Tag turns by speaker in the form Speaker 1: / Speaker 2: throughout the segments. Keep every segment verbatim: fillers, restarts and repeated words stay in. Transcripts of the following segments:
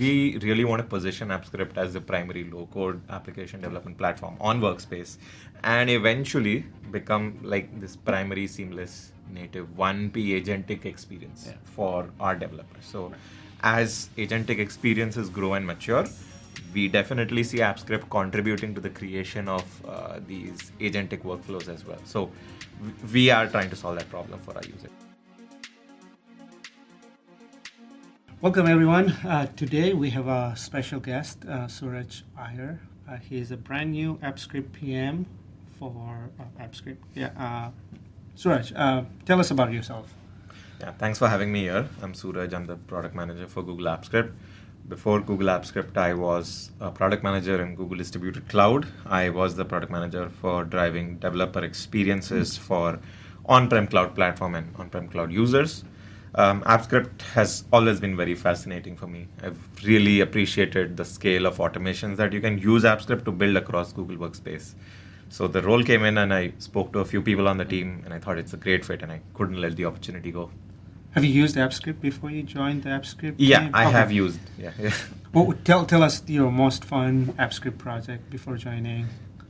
Speaker 1: we really want to position AppScript as the primary low-code application development platform on Workspace, and eventually become like this primary seamless native one P agentic experience yeah. for our developers. So right. as agentic experiences grow and mature, we definitely see AppScript contributing to the creation of uh, these agentic workflows as well. So w- we are trying to solve that problem for our users.
Speaker 2: Welcome, everyone. Uh, today we have a special guest, uh, Suraj Iyer. Uh, he is a brand new AppScript P M for uh, AppScript. Yeah, uh, Suraj, uh, tell us about yourself.
Speaker 1: Yeah, thanks for having me here. I'm Suraj. I'm the product manager for Google AppScript. Before Google AppScript, I was a product manager in Google Distributed Cloud. I was the product manager for driving developer experiences mm-hmm. for on-prem cloud platform and on-prem cloud users. Um, AppScript has always been very fascinating for me. I've really appreciated the scale of automations that you can use AppScript to build across Google Workspace. So the role came in and I spoke to a few people on the team and I thought it's a great fit and I couldn't let the opportunity go.
Speaker 2: Have you used AppScript before you joined the AppScript
Speaker 1: Yeah,
Speaker 2: team?
Speaker 1: I
Speaker 2: okay.
Speaker 1: have used. Yeah. yeah.
Speaker 2: Well, tell, tell us your most fun AppScript project before joining.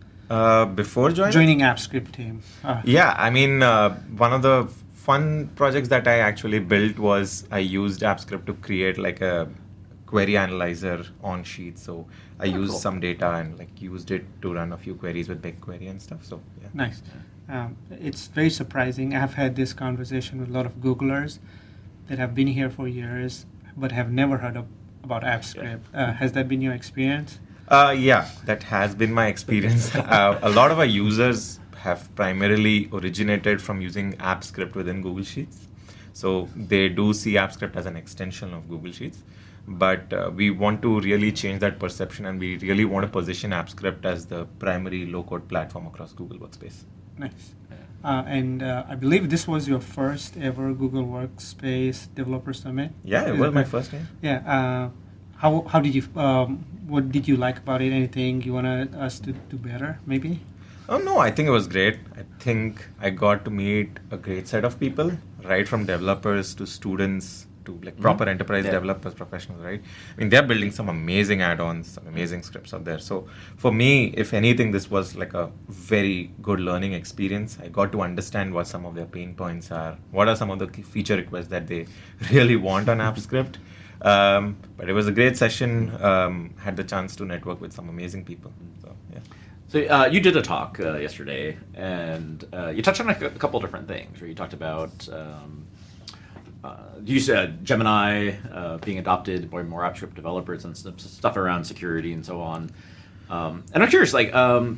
Speaker 1: Uh, before joining?
Speaker 2: Joining AppScript team. Uh,
Speaker 1: yeah, I mean, uh, one of the fun projects that I actually built was I used AppScript to create like a query analyzer on Sheets. So I oh, used cool. some data and like used it to run a few queries with BigQuery and stuff. So yeah.
Speaker 2: Nice. Um, it's very surprising. I've had this conversation with a lot of Googlers that have been here for years but have never heard of, about AppScript. Yeah. Uh, has that been your experience?
Speaker 1: Uh, yeah, that has been my experience. uh, a lot of our users have primarily originated from using AppScript within Google Sheets. So they do see AppScript as an extension of Google Sheets. But uh, we want to really change that perception and we really want to position AppScript as the primary low-code platform across Google Workspace.
Speaker 2: Nice. Uh, and uh, I believe this was your first ever Google Workspace Developer Summit.
Speaker 1: Yeah, it was my first time.
Speaker 2: Yeah. Uh, how how did you, um, what did you like about it? Anything you want us to do better, maybe?
Speaker 1: Oh, no, I think it was great. I think I got to meet a great set of people, right from developers to students to like mm-hmm. proper enterprise yeah. developers, professionals, right? I mean, they're building some amazing add-ons, some amazing scripts out there. So for me, if anything, this was like a very good learning experience. I got to understand what some of their pain points are, what are some of the feature requests that they really want on AppScript. Um, but it was a great session. Um, had the chance to network with some amazing people. So, yeah.
Speaker 3: So uh, you did a talk uh, yesterday, and uh, you touched on a, c- a couple different things. Where you talked about um, uh, you said Gemini uh, being adopted by more AppScript developers and stuff, stuff around security and so on. Um, and I'm curious, like um,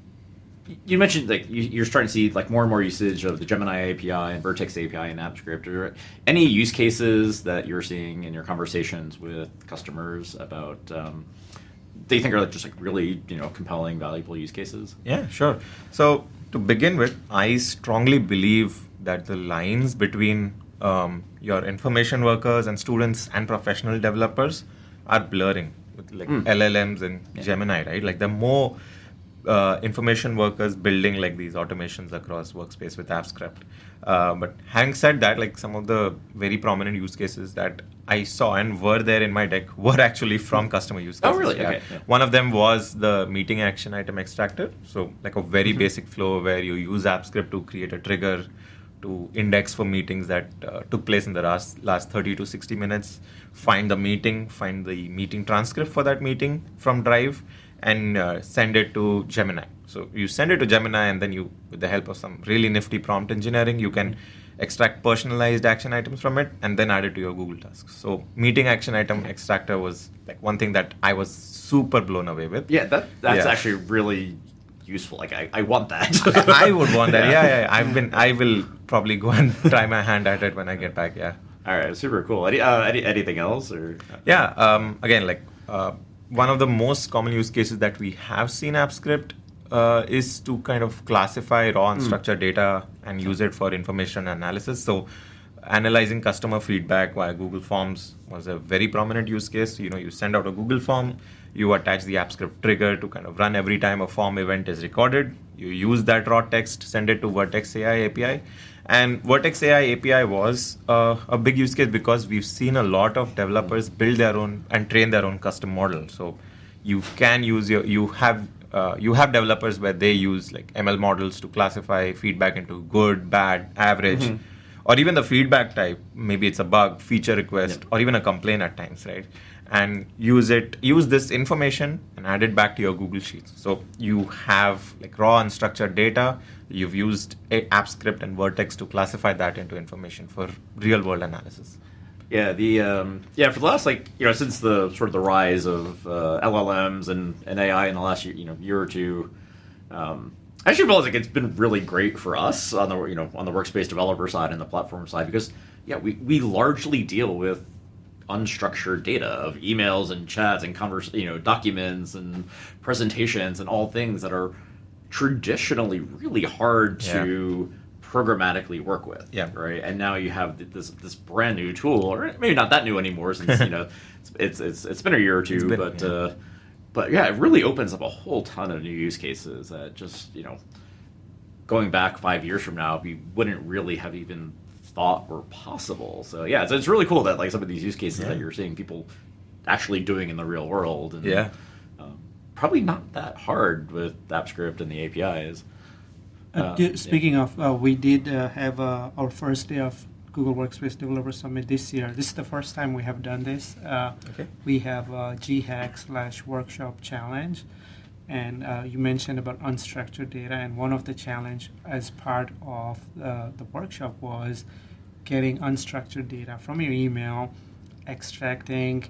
Speaker 3: you mentioned, like you, you're starting to see like more and more usage of the Gemini A P I and Vertex A P I in AppScript. Are there any use cases that you're seeing in your conversations with customers about? Um, They think are like just like really, you know, compelling, valuable use cases?
Speaker 1: Yeah, sure. So to begin with, I strongly believe that the lines between um, your information workers and students and professional developers are blurring with like mm. L L Ms and yeah. Gemini, right? Like the more uh, information workers building like these automations across Workspace with AppScript. Uh, but having said that, like some of the very prominent use cases that I saw and were there in my deck were actually from customer use cases.
Speaker 3: Oh, really?
Speaker 1: Yeah.
Speaker 3: Okay. Yeah.
Speaker 1: One of them was the meeting action item extractor. So like a very mm-hmm. basic flow where you use AppScript to create a trigger to index for meetings that uh, took place in the last, last thirty to sixty minutes, find the meeting, find the meeting transcript for that meeting from Drive, and uh, send it to Gemini. So you send it to Gemini, and then you, with the help of some really nifty prompt engineering, you can extract personalized action items from it and then add it to your Google tasks. So meeting action item extractor was like one thing that I was super blown away with.
Speaker 3: Yeah, that that's yeah. actually really useful. Like I, I want that.
Speaker 1: I, I would want that. Yeah. yeah, yeah. I've been. I will probably go and try my hand at it when I get back. Yeah.
Speaker 3: All right. Super cool. Any, uh, any anything else or?
Speaker 1: Yeah. Um, again, like uh, one of the most common use cases that we have seen AppScript uh, is to kind of classify raw and structured mm. data and use it for information analysis. So analyzing customer feedback via Google Forms was a very prominent use case. You know, you send out a Google form, you attach the AppScript trigger to kind of run every time a form event is recorded. You use that raw text, send it to Vertex A I A P I, And Vertex A I A P I was uh, a big use case because we've seen a lot of developers build their own and train their own custom model. So you can use your, you have uh, you have developers where they use like M L models to classify feedback into good, bad, average, mm-hmm. or even the feedback type. Maybe it's a bug, feature request, yeah. or even a complaint at times, right? And use it, use this information and add it back to your Google Sheets. So you have like raw unstructured data. You've used a AppScript and Vertex to classify that into information for real world analysis.
Speaker 3: Yeah, the um, yeah for the last like you know since the sort of the rise of uh, L L Ms and, and A I in the last year, you know year or two, um, I actually feel like it's been really great for us on the you know on the workspace developer side and the platform side because yeah we we largely deal with unstructured data of emails and chats and converse, you know, documents and presentations and all things that are traditionally really hard
Speaker 1: yeah.
Speaker 3: to programmatically work with.
Speaker 1: Yeah.
Speaker 3: Right. And now you have this this brand new tool, or maybe not that new anymore, since you know it's it's it's, it's been a year or two, been, but yeah. Uh, but yeah, it really opens up a whole ton of new use cases that just you know going back five years from now, we wouldn't really have even thought were possible. So yeah, so it's really cool that like some of these use cases yeah. that you're seeing people actually doing in the real world, and
Speaker 1: yeah,
Speaker 3: um, probably not that hard with AppScript and the A P Is.
Speaker 2: Uh,
Speaker 3: uh,
Speaker 2: d- speaking
Speaker 3: yeah.
Speaker 2: of, uh, we did uh, have uh, our first day of Google Workspace Developer Summit this year. This is the first time we have done this. Uh,
Speaker 1: okay.
Speaker 2: We have a G Hack slash workshop challenge. And uh, you mentioned about unstructured data, and one of the challenge as part of uh, the workshop was getting unstructured data from your email, extracting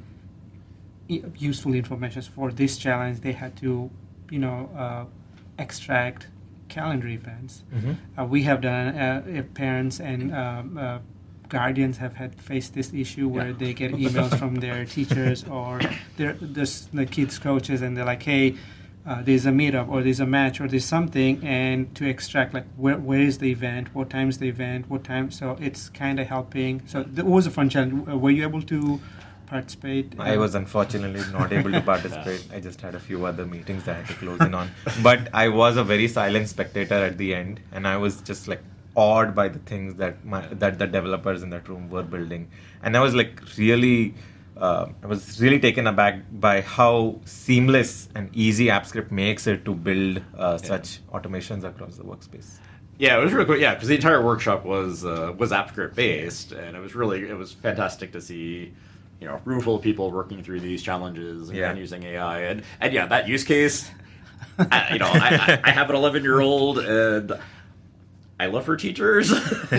Speaker 2: e- useful information. For this challenge, they had to, you know, uh, extract calendar events.
Speaker 1: Mm-hmm.
Speaker 2: Uh, we have done. Uh, if parents and um, uh, guardians have had faced this issue where
Speaker 3: yeah.
Speaker 2: they get emails from their teachers or their the, the kids' coaches, and they're like, "Hey, Uh, there's a meetup or there's a match or there's something," and to extract like where where is the event, what time is the event, what time. So it's kind of helping. So that was a fun challenge. Uh, were you able to participate?
Speaker 1: I was unfortunately not able to participate. I just had a few other meetings that I had to close in on. But I was a very silent spectator at the end, and I was just like awed by the things that my that the developers in that room were building, and I was like really. Uh, I was really taken aback by how seamless and easy AppScript makes it to build uh, yeah. such automations across the workspace.
Speaker 3: Yeah, it was really cool. Yeah, because the entire workshop was uh, was AppScript based, and it was really it was fantastic to see, you know, a room full of people working through these challenges and,
Speaker 1: yeah.
Speaker 3: and using A I, and and yeah, that use case. I, you know, I, I, I have an eleven year old, and I love her teachers,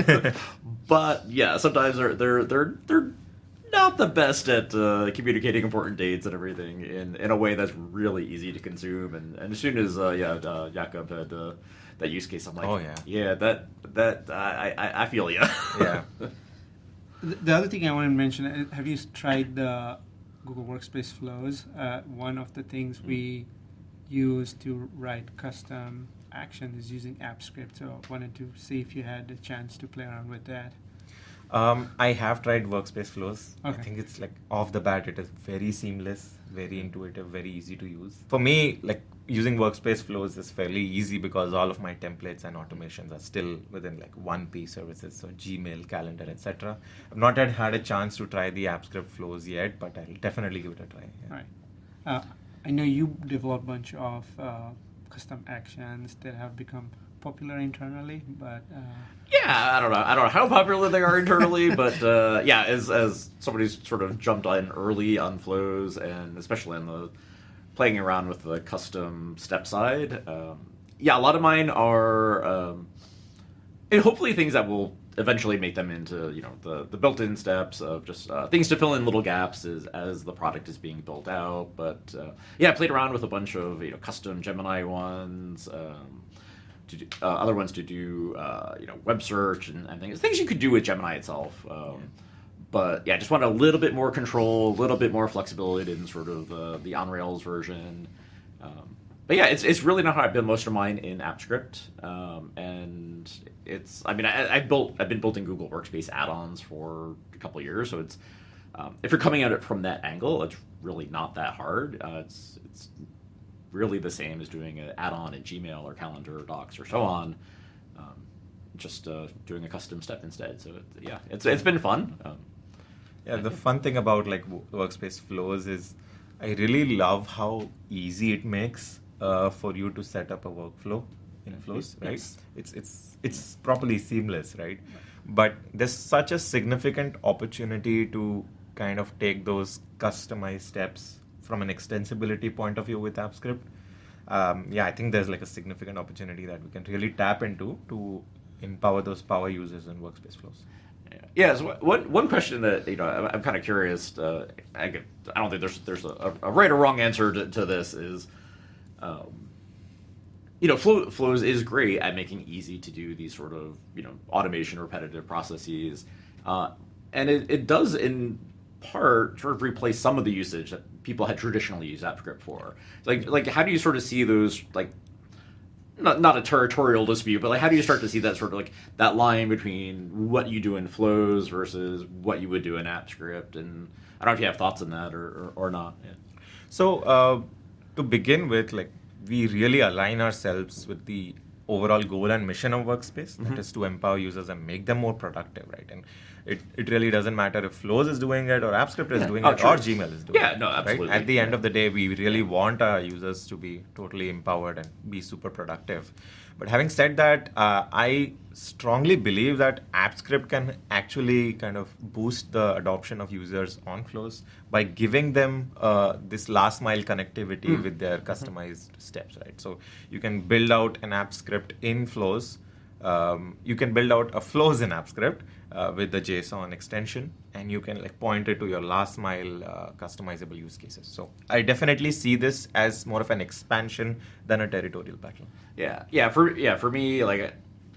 Speaker 3: but yeah, sometimes they're they're they're they're. not the best at uh, communicating important dates and everything in, in a way that's really easy to consume. And, and as soon as uh, yeah, uh, Jakob had uh, that use case, I'm like,
Speaker 1: oh yeah,
Speaker 3: yeah, that that I I, I feel you.
Speaker 1: Yeah.
Speaker 2: The other thing I want to mention: have you tried the Google Workspace flows? Uh, one of the things mm. we use to write custom actions is using AppScript. So I wanted to see if you had a chance to play around with that.
Speaker 1: Um, I have tried Workspace Flows.
Speaker 2: Okay.
Speaker 1: I think it's like off the bat, it is very seamless, very intuitive, very easy to use. For me, like using Workspace Flows is fairly easy because all of my templates and automations are still within like one P services, so Gmail, Calendar, et cetera. I've not yet had a chance to try the AppScript Flows yet, but I'll definitely give it a try. Yeah.
Speaker 2: Right. Uh, I know you developed a bunch of uh, custom actions that have become popular internally, but uh,
Speaker 3: yeah, I don't know. I don't know how popular they are internally, but uh, yeah, as as somebody who's sort of jumped in early on flows, and especially on the playing around with the custom step side, um, yeah, a lot of mine are, um, and hopefully things that will eventually make them into you know the the built-in steps of just uh, things to fill in little gaps as as the product is being built out. But uh, yeah, I played around with a bunch of you know custom Gemini ones. Um, To do, uh, other ones to do, uh, you know, web search and, and things. Things you could do with Gemini itself. Um, yeah. But yeah, just want a little bit more control, a little bit more flexibility in sort of uh, the on Rails version. Um, but yeah, it's it's really not how I build most of mine in AppScript. Um, and it's, I mean, I, I built I've been building Google Workspace add-ons for a couple of years, so it's um, if you're coming at it from that angle, it's really not that hard. Uh, it's it's really the same as doing an add-on in Gmail or Calendar or Docs or so on. Um, just uh, doing a custom step instead. So it, yeah, it's it's been fun. Um,
Speaker 1: yeah, the fun thing about like Workspace Flows is I really love how easy it makes uh, for you to set up a workflow in Flows, right?
Speaker 2: Yes.
Speaker 1: It's it's it's properly seamless, right? But there's such a significant opportunity to kind of take those customized steps from an extensibility point of view with AppScript. Um, yeah, I think there's like a significant opportunity that we can really tap into to empower those power users in Workspace Flows.
Speaker 3: Yeah, so one one question that you know I'm, I'm kind of curious. Uh, I, get, I don't think there's there's a, a right or wrong answer to, to this. Is um, you know, Flow, Flows is great at making easy to do these sort of you know automation, repetitive processes, uh, and it, it does in part sort of replace some of the usage that people had traditionally used AppScript for. Like like how do you sort of see those like not not a territorial dispute, but like how do you start to see that sort of like that line between what you do in Flows versus what you would do in AppScript? And I don't know if you have thoughts on that or or, or not. Yeah.
Speaker 1: So uh, to begin with, like we really align ourselves with the overall goal and mission of Workspace, mm-hmm. that is to empower users and make them more productive, right? And it, it really doesn't matter if Flows is doing it or AppScript is
Speaker 3: yeah.
Speaker 1: doing
Speaker 3: oh,
Speaker 1: it
Speaker 3: true.
Speaker 1: or Gmail is doing
Speaker 3: yeah,
Speaker 1: it.
Speaker 3: no, absolutely.
Speaker 1: Right? At the end of the day, we really want our users to be totally empowered and be super productive. But having said that, uh, I strongly believe that AppScript can actually kind of boost the adoption of users on Flows by giving them uh, this last mile connectivity mm. with their customized mm. steps, right? So you can build out an AppScript in Flows. Um, you can build out a Flows in AppScript uh, with the JSON extension, and you can like point it to your last mile uh, customizable use cases. So I definitely see this as more of an expansion than a territorial backlog.
Speaker 3: Yeah, yeah. For yeah, for me, like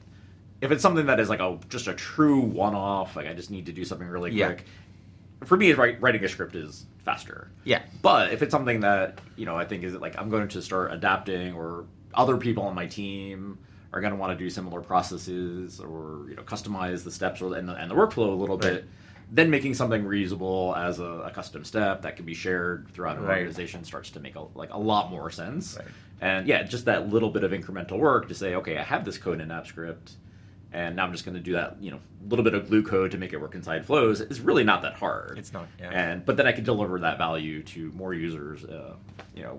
Speaker 3: if it's something that is like a just a true one-off, like I just need to do something really
Speaker 1: yeah.
Speaker 3: quick. For me, write, writing a script is faster.
Speaker 1: Yeah.
Speaker 3: But if it's something that you know, I think is like I'm going to start adapting, or other people on my team are going to want to do similar processes, or you know, customize the steps or and the, and the workflow a little
Speaker 1: right.
Speaker 3: bit. Then making something reusable as a, a custom step that can be shared throughout an
Speaker 1: right.
Speaker 3: organization starts to make a, like a lot more sense.
Speaker 1: Right.
Speaker 3: And yeah, just that little bit of incremental work to say, okay, I have this code in AppScript, and now I'm just going to do that, you know, little bit of glue code to make it work inside Flows. Is really not that hard.
Speaker 1: It's not. Yeah.
Speaker 3: And but then I can deliver that value to more users, uh, you know,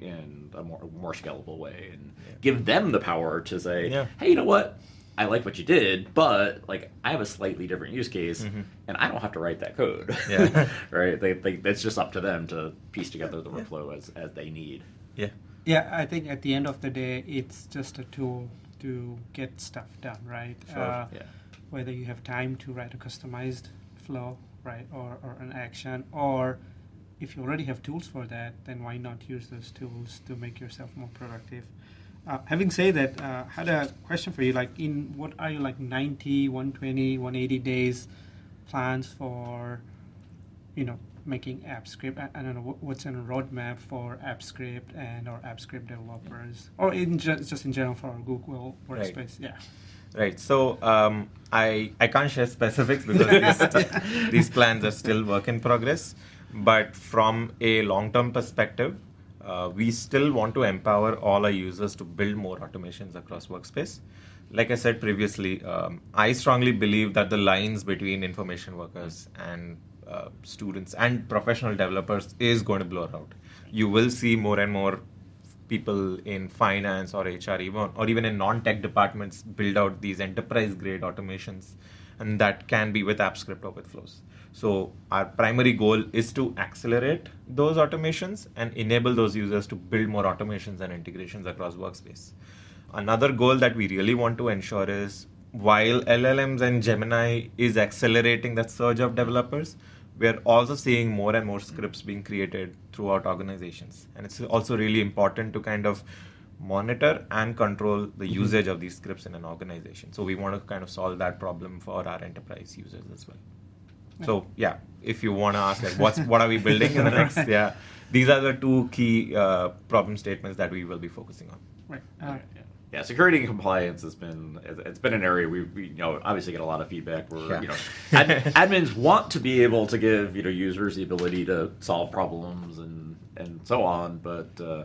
Speaker 3: in a more more scalable way, and
Speaker 1: yeah.
Speaker 3: give them the power to say,
Speaker 1: yeah.
Speaker 3: hey, you know what? I like what you did, but like I have a slightly different use case, mm-hmm. and I don't have to write that code.
Speaker 1: Yeah.
Speaker 3: right? They, they, it's just up to them to piece together the workflow yeah. as, as they need.
Speaker 1: Yeah.
Speaker 2: Yeah, I think at the end of the day, it's just a tool to get stuff done, right?
Speaker 3: Sure.
Speaker 2: Uh,
Speaker 3: yeah.
Speaker 2: Whether you have time to write a customized flow, right, or, or an action, or if you already have tools for that, then why not use those tools to make yourself more productive? Uh, having said that, uh, I had a question for you. Like, in what are your like ninety, one twenty, one eighty days plans for, you know, making AppScript? I, I don't know what, what's in a roadmap for AppScript and or AppScript developers, or in ju- just in general for our Google Workspace.
Speaker 1: Right.
Speaker 2: Yeah.
Speaker 1: Right. So um, I I can't share specifics because these, these plans are still work in progress. But from a long-term perspective, uh, we still want to empower all our users to build more automations across Workspace. Like I said previously, um, I strongly believe that the lines between information workers and uh, students and professional developers is going to blur out. You will see more and more people in finance or H R, even or even in non-tech departments, build out these enterprise-grade automations, and that can be with AppScript or with Flows. So our primary goal is to accelerate those automations and enable those users to build more automations and integrations across Workspace. Another goal that we really want to ensure is, while L L Ms and Gemini is accelerating that surge of developers, we are also seeing more and more scripts being created throughout organizations. And it's also really important to kind of monitor and control the mm-hmm. usage of these scripts in an organization. So we want to kind of solve that problem for our enterprise users as well. Yeah. So yeah, if you want to ask like what's what are we building in the next, yeah, these are the two key uh, problem statements that we will be focusing on.
Speaker 2: Right. Uh,
Speaker 3: yeah. Yeah, security and compliance has been it's been an area we, we you know obviously get a lot of feedback where
Speaker 1: yeah.
Speaker 3: you know ad, admins want to be able to give you know users the ability to solve problems and and so on, but uh,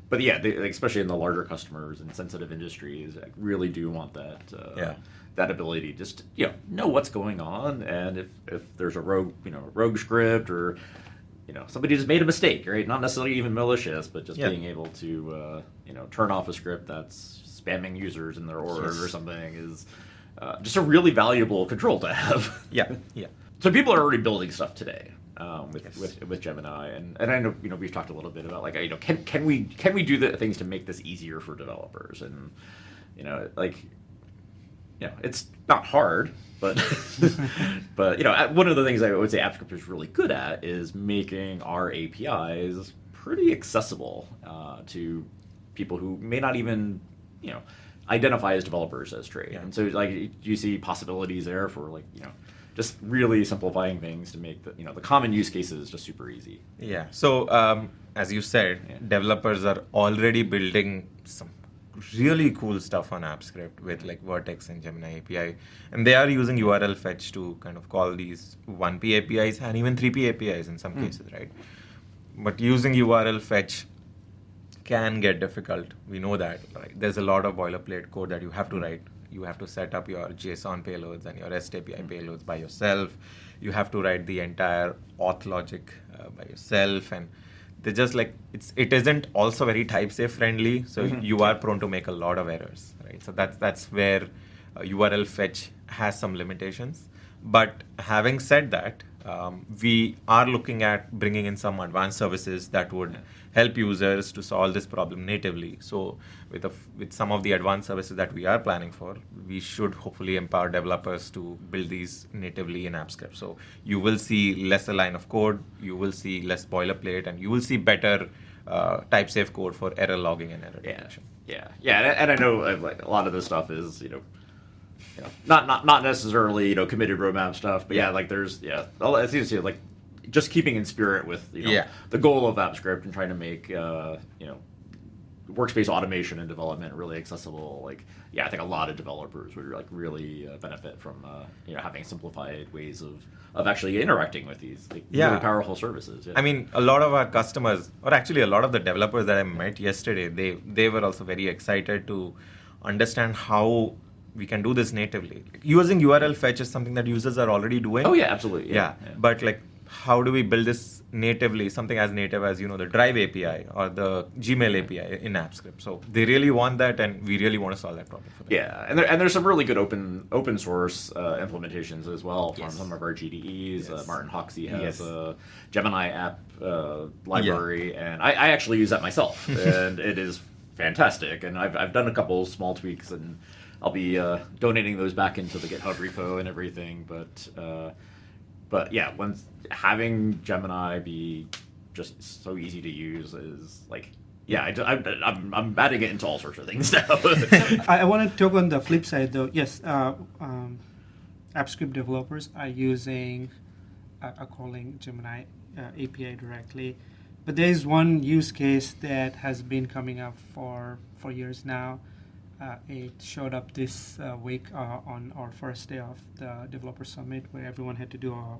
Speaker 3: but yeah, they, like, especially in the larger customers and sensitive industries, I really do want that. Uh,
Speaker 1: Yeah.
Speaker 3: That ability, just to, you know, know what's going on, and if, if there's a rogue, you know, rogue script, or you know, somebody just made a mistake, right? Not necessarily even malicious, but just
Speaker 1: Yeah.
Speaker 3: being able to, uh, you know, turn off a script that's spamming users in their org
Speaker 1: Yes.
Speaker 3: or something is uh, just a really valuable control to have.
Speaker 1: Yeah, yeah.
Speaker 3: So people are already building stuff today um, with,
Speaker 1: Yes.
Speaker 3: with with Gemini, and, and I know, you know, we've talked a little bit about, like, you know, can can we can we do the things to make this easier for developers, and you know, like. You know, it's not hard, but but you know, one of the things I would say AppScript is really good at is making our A P Is pretty accessible uh, to people who may not even, you know, identify as developers as trade.
Speaker 1: Yeah.
Speaker 3: And so, like, do you see possibilities there for, like, you know, just really simplifying things to make the, you know, the common use cases just super easy?
Speaker 1: Yeah. So, um, as you said,
Speaker 3: Yeah.
Speaker 1: developers are already building some really cool stuff on AppScript with like Vertex and Gemini A P I, and they are using U R L fetch to kind of call these one P A P Is and even three P A P Is in some
Speaker 3: Mm.
Speaker 1: cases, right? But using U R L fetch can get difficult. We know that, right? There's a lot of boilerplate code that you have to write. You have to set up your JSON payloads and your REST A P I payloads by yourself. You have to write the entire auth logic uh, by yourself, and they just like it's it isn't also very type safe friendly, so
Speaker 3: Mhm.
Speaker 1: you are prone to make a lot of errors, right? So that's that's where uh, U R L fetch has some limitations. But having said that, um, we are looking at bringing in some advanced services that would help users to solve this problem natively. So with a f with some of the advanced services that we are planning for, we should hopefully empower developers to build these natively in AppScript. So you will see less a line of code, you will see less boilerplate, and you will see better uh, type safe code for error logging and error
Speaker 3: Yeah,
Speaker 1: detection.
Speaker 3: yeah, yeah. And, I- and I know, uh, like, a lot of this stuff is, you know, you know, not not not necessarily, you know, committed roadmap stuff, but yeah,
Speaker 1: Yeah.
Speaker 3: like there's yeah, all- it seems to you, like, just keeping in spirit with, you know,
Speaker 1: Yeah.
Speaker 3: the goal of AppScript and trying to make uh, you know, workspace automation and development really accessible. Like, yeah, I think a lot of developers would like really uh, benefit from uh, you know, having simplified ways of of actually interacting with these like,
Speaker 1: Yeah.
Speaker 3: really powerful services. Yeah.
Speaker 1: I mean, a lot of our customers, or actually a lot of the developers that I met yesterday, they they were also very excited to understand how we can do this natively. Like, using U R L fetch is something that users are already doing.
Speaker 3: oh yeah, absolutely.
Speaker 1: Yeah,
Speaker 3: Yeah, yeah.
Speaker 1: but like, how do we build this natively, something as native as, you know, the Drive A P I or the Gmail A P I in AppScript? So they really want that, and we really want to solve that problem for them.
Speaker 3: Yeah, and there, and there's some really good open open source uh, implementations as well from
Speaker 1: Yes.
Speaker 3: some of our G D Es. Uh,
Speaker 1: Yes.
Speaker 3: Martin Hoxie has
Speaker 1: Yes.
Speaker 3: a Gemini app uh, library, and I, I actually use that myself, and it is fantastic. And I've I've done a couple small tweaks, and I'll be uh, donating those back into the GitHub repo and everything. But uh, but yeah, once having Gemini be just so easy to use is like. Yeah, I, I, I'm, I'm adding it into all sorts of things now.
Speaker 2: I, I want to talk on the flip side, though. Yes, uh, um, AppScript developers are using, uh, are calling Gemini uh, A P I directly. But there is one use case that has been coming up for, for years now. Uh, it showed up this uh, week uh, on our first day of the Developer Summit, where everyone had to do a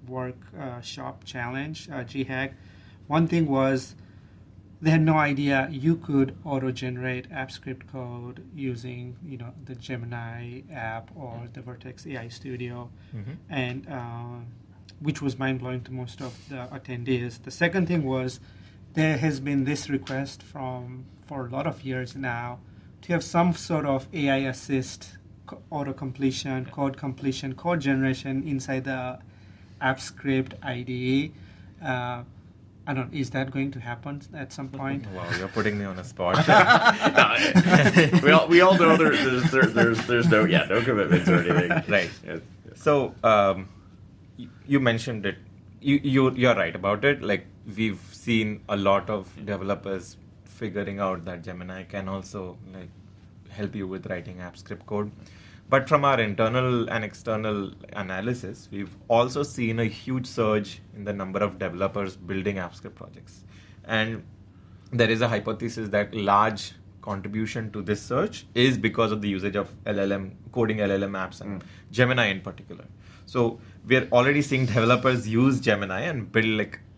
Speaker 2: workshop challenge, uh, G HAG. One thing was, they had no idea you could auto-generate AppScript code using, you know, the Gemini app or the Vertex A I Studio,
Speaker 1: Mhm.
Speaker 2: and uh, which was mind-blowing to most of the attendees. The second thing was, there has been this request from for a lot of years now to have some sort of A I assist co- auto-completion, code completion, code generation inside the AppScript I D E. Uh, I don't know, is that going to happen at some point?
Speaker 1: Wow, you're putting me on a spot.
Speaker 3: No, we all we all know there, there's there, there's there's no yeah no commitments or anything.
Speaker 1: Right.
Speaker 3: Yeah.
Speaker 1: So um, y- you mentioned it. You you you're right about it. Like, we've seen a lot of developers figuring out that Gemini can also like help you with writing AppScript code. But from our internal and external analysis, we've also seen a huge surge in the number of developers building AppScript projects. And there is a hypothesis that large contribution to this surge is because of the usage of L L M, coding L L M apps, and
Speaker 3: Mm.
Speaker 1: Gemini in particular. So we're already seeing developers use Gemini and build like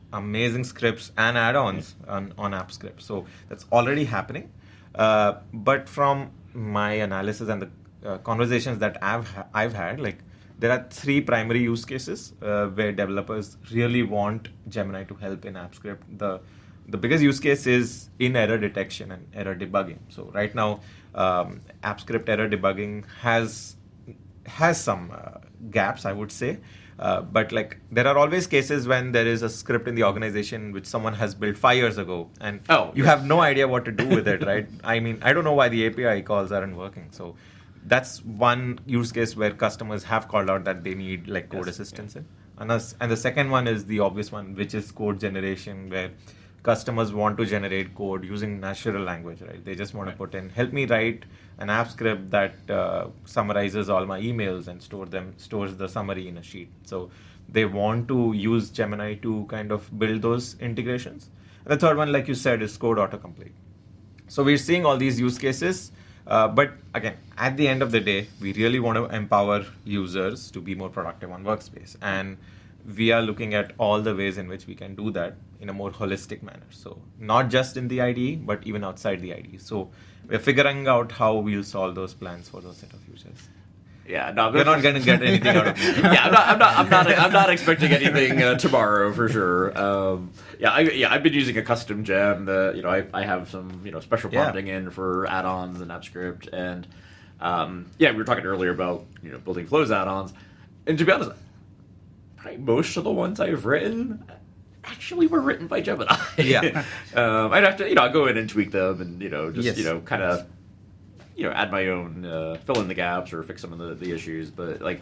Speaker 1: amazing scripts and add-ons on, on AppScript. So that's already happening. Uh, but from my analysis and the uh, conversations that I've ha- I've had, like there are three primary use cases uh, where developers really want Gemini to help in AppScript. The the biggest use case is in error detection and error debugging. So right now, um, AppScript error debugging has has some uh, gaps, I would say. Uh, but like there are always cases when there is a script in the organization which someone has built five years ago, and
Speaker 3: oh,
Speaker 1: you
Speaker 3: yeah.
Speaker 1: have no idea what to do with it, right? I mean, I don't know why the A P I calls aren't working. So that's one use case where customers have called out that they need like code
Speaker 3: yes,
Speaker 1: assistance
Speaker 3: yeah.
Speaker 1: in. And, us, and the second one is the obvious one, which is code generation, where customers want to generate code using natural language, right? They just want
Speaker 3: right.
Speaker 1: to put in, help me write an app script that uh, summarizes all my emails and store them, stores the summary in a sheet. So they want to use Gemini to kind of build those integrations. And the third one, like you said, is code autocomplete. So we're seeing all these use cases, uh, but again, at the end of the day, we really want to empower users to be more productive on Workspace. And we are looking at all the ways in which we can do that in a more holistic manner. So not just in the I D E, but even outside the I D E. So we're figuring out how we'll solve those plans for those set of users.
Speaker 3: Yeah, no,
Speaker 1: we're not going to get anything out of me.
Speaker 3: yeah, I'm not, I'm not, I'm not, I'm not expecting anything uh, tomorrow for sure. Um, yeah, I, yeah, I've been using a custom gem. That, you know, I, I have some, you know, special prompting yeah. in for add-ons and AppScript, and um, yeah, we were talking earlier about, you know, building flows add-ons, and to be honest, probably most of the ones I've written actually were written by Gemini.
Speaker 1: Yeah,
Speaker 3: um, I'd have to, you know, I'll go in and tweak them, and you know, just
Speaker 1: yes.
Speaker 3: you know, kind of. you know, add my own, uh, fill in the gaps or fix some of the, the issues. But, like,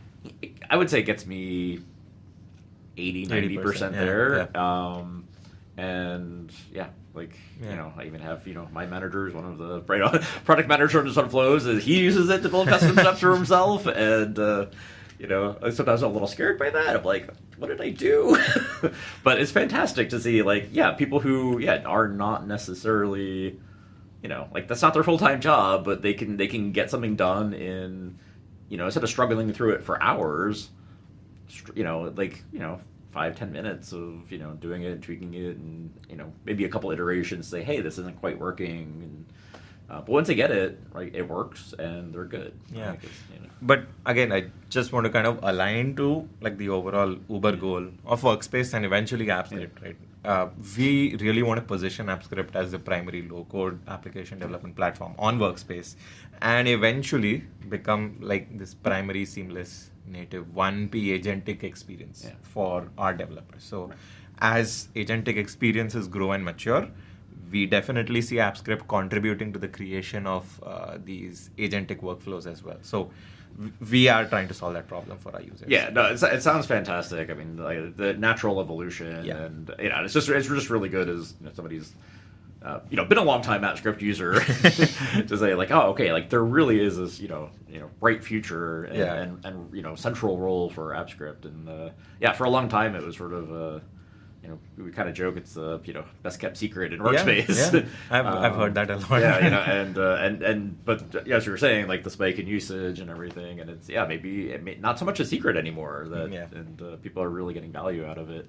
Speaker 3: I would say it gets me eighty, ninety percent
Speaker 1: yeah,
Speaker 3: there.
Speaker 1: Yeah.
Speaker 3: Um, and, yeah, like,
Speaker 1: yeah.
Speaker 3: you know, I even have, you know, my manager is one of the right, product managers on Flows, and he uses it to build custom stuff for himself. And, uh, you know, sometimes I'm a little scared by that. I'm like, what did I do? But it's fantastic to see, like, yeah, people who, yeah, are not necessarily... You know, like that's not their full-time job, but they can they can get something done in, you know, instead of struggling through it for hours, you know, like, you know, five, ten minutes of, you know, doing it, tweaking it, and, you know, maybe a couple iterations, say, hey, this isn't quite working. And, uh, but once they get it, right, it works and they're good.
Speaker 1: Yeah.
Speaker 3: Like you know.
Speaker 1: But again, I just want to kind of align to like the overall Uber goal of Workspace and eventually AppScript, yeah. right? Uh, we really want to position AppScript as the primary low-code application development platform on Workspace, and eventually become like this primary seamless native one P agentic experience
Speaker 3: yeah.
Speaker 1: for our developers. So,
Speaker 3: right.
Speaker 1: as agentic experiences grow and mature, we definitely see AppScript contributing to the creation of uh, these agentic workflows as well. So we are trying to solve that problem for our users.
Speaker 3: Yeah, no, it's, it sounds fantastic. I mean, like, the natural evolution,
Speaker 1: yeah.
Speaker 3: and you know, it's just it's just really good as you know, somebody's uh, you know been a long time AppScript user to say like, oh, okay, like there really is this you know you know bright future and
Speaker 1: yeah.
Speaker 3: and, and you know central role for AppScript, and uh, yeah, for a long time it was sort of. Uh, You know, we kind of joke it's the uh, you know best kept secret in Workspace.
Speaker 1: Yeah, yeah. I've um, I've heard that a lot.
Speaker 3: Yeah, you know, and uh, and and but yeah, as you were saying, like the spike in usage and everything, and it's yeah maybe it may, not so much a secret anymore. That
Speaker 1: yeah.
Speaker 3: and uh, people are really getting value out of it.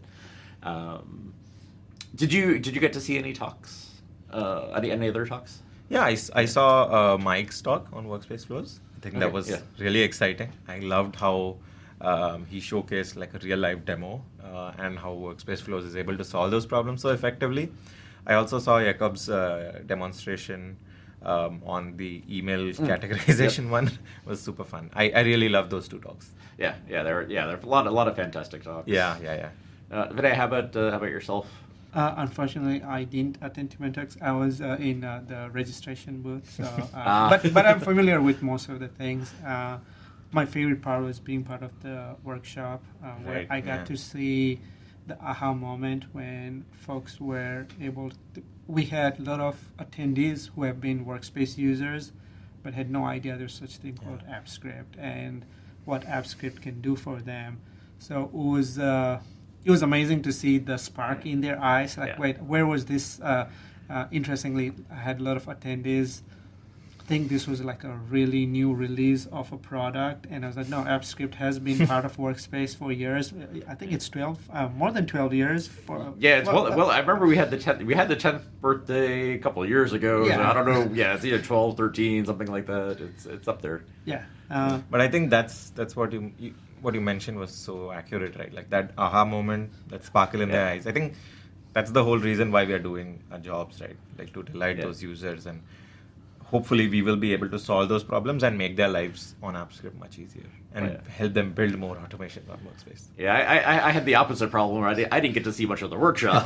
Speaker 3: Um, did you did you get to see any talks? Uh, any any other talks?
Speaker 1: Yeah, I, I saw uh, Mike's talk on Workspace Flows. I think
Speaker 3: Okay,
Speaker 1: that was
Speaker 3: yeah.
Speaker 1: really exciting. I loved how um, he showcased like a real life demo uh, and how Workspace Flows is able to solve those problems so effectively. I also saw Jakob's uh, demonstration um, on the email
Speaker 3: Mm.
Speaker 1: categorization
Speaker 3: Yep.
Speaker 1: one. It was super fun. I, I really love those two talks.
Speaker 3: Yeah, yeah, there yeah there are a lot a lot of fantastic talks.
Speaker 1: Yeah, yeah, yeah.
Speaker 3: Uh, Vinay, how about uh, how about yourself?
Speaker 2: Uh, unfortunately, I didn't attend T M N Talks. I was uh, in uh, the registration booth, so, uh,
Speaker 3: Ah.
Speaker 2: but but I'm familiar with most of the things. Uh, my favorite part was being part of the workshop, uh, where
Speaker 1: Right,
Speaker 2: I got
Speaker 1: yeah.
Speaker 2: to see the aha moment when folks were able to. We had a lot of attendees who have been Workspace users, but had no idea there's such thing
Speaker 1: Yeah.
Speaker 2: called AppScript and what AppScript can do for them. So it was. Uh, It was amazing to see the spark in their eyes. Like,
Speaker 3: Yeah.
Speaker 2: wait, where was this? Uh, uh, interestingly, I had a lot of attendees think this was like a really new release of a product, and I was like, no, AppScript has been part of Workspace for years. I think it's twelve, uh, more than twelve years. For
Speaker 3: yeah, it's well, well, well I remember we had the tenth, we had the tenth birthday a couple of years ago.
Speaker 2: Yeah.
Speaker 3: So I don't know. Yeah, it's either twelve, thirteen, something like that. It's it's up there.
Speaker 2: Yeah, uh,
Speaker 1: But I think that's that's what you, you what you mentioned was so accurate, right? Like that aha moment, that sparkle in
Speaker 3: Yeah.
Speaker 1: their eyes. I think that's the whole reason why we are doing our jobs, right? Like to delight
Speaker 3: Yeah.
Speaker 1: those users, and hopefully we will be able to solve those problems and make their lives on AppScript much easier and
Speaker 3: Oh, yeah.
Speaker 1: help them build more automation on Workspace.
Speaker 3: Yeah, I, I, I had the opposite problem. Where I, didn't, I didn't get to see much of the workshop.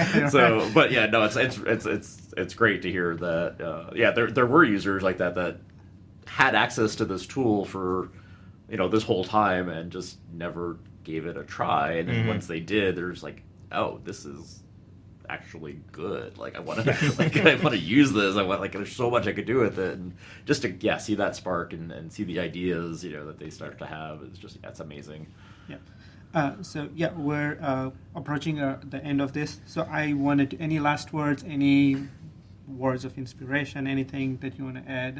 Speaker 3: so, but yeah, no, it's it's it's it's it's great to hear that. Uh, yeah, there there were users like that that had access to this tool for, you know, this whole time and just never gave it a try. And then
Speaker 1: Mhm.
Speaker 3: once they did, there's like, oh, this is actually good. Like I want to, like I want to use this. I want, like, there's so much I could do with it, and just to yeah see that spark and, and see the ideas, you know, that they start to have is just that's amazing.
Speaker 2: yeah. Uh, so yeah, we're uh, approaching uh, the end of this. So I wanted any last words, any words of inspiration, anything that you want to add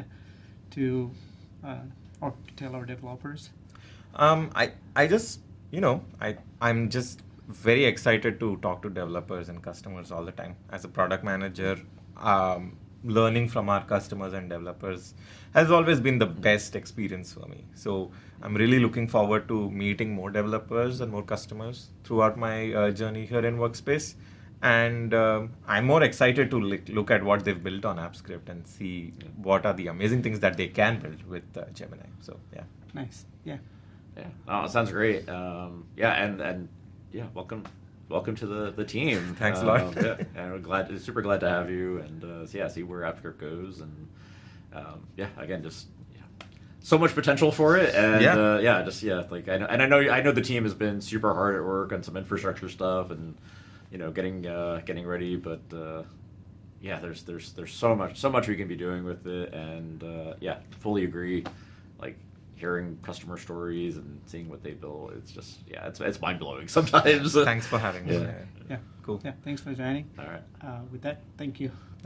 Speaker 2: to uh, or to tell our developers.
Speaker 1: Um, I I just you know I I'm just very excited to talk to developers and customers all the time. As a product manager, um, learning from our customers and developers has always been the best experience for me. So I'm really looking forward to meeting more developers and more customers throughout my uh, journey here in Workspace. And um, I'm more excited to look, look at what they've built on AppScript and see what are the amazing things that they can build with uh, Gemini. So yeah.
Speaker 2: Nice. Yeah.
Speaker 3: Yeah, oh, it sounds great. Um, yeah, and and yeah, welcome, welcome to the, the team.
Speaker 1: Thanks a lot.
Speaker 3: Um, yeah, and we're glad, super glad to have you, and uh, so yeah, see where AppScript goes, and um, yeah, again, just yeah, so much potential for it, and
Speaker 1: Yeah.
Speaker 3: uh, yeah, just yeah, like I know, and I know I know the team has been super hard at work on some infrastructure stuff, and you know, getting uh, getting ready, but uh, yeah, there's there's there's so much so much we can be doing with it, and uh, yeah, fully agree, like. Hearing customer stories and seeing what they build, it's just yeah, it's it's mind blowing sometimes.
Speaker 1: Thanks for having me.
Speaker 3: Yeah.
Speaker 2: Yeah.
Speaker 1: Cool.
Speaker 2: Yeah. Thanks for joining.
Speaker 3: All right.
Speaker 2: Uh, with that, thank you.